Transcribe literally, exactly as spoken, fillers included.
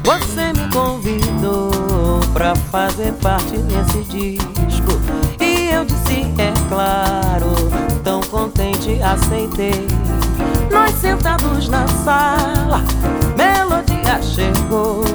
Você me convidou pra fazer parte desse disco e eu disse, é claro, tão contente aceitei. Nós sentados na sala, melodia chegou